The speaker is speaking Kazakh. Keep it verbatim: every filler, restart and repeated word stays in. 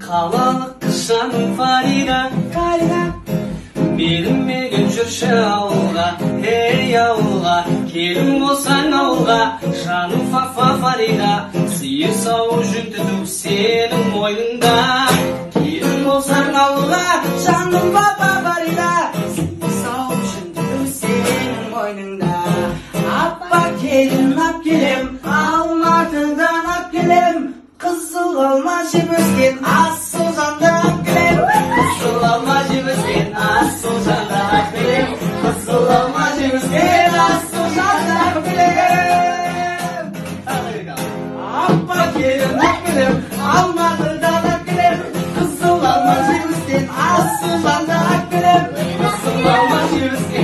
қалалық қышаның Фарида, Фарида. Берілмеген жүрші ауылға, ей ауылға, келін болсаң ауылға, жаным фа-фа Фарида, сиыр сауы жүн түту сенің мойныңда. Келін болсаң ауылға, жаным фа-фа Фарида, сиыр сауы жүн түту сенің мойныңда. Апа келін ап келем, Алматыдан ап келем, қызыл алма жеп өскен Асылжанды ап келем. Қызыл алма жеп өскен Асылжанды ап келем, қызыл алма жеп өскен Асылжанды ап келем. Апа келін ап келем, Алматыдан ап келем, қызыл алма жеп өскен Асылжанды ап келем, қызыл алма жеп өскен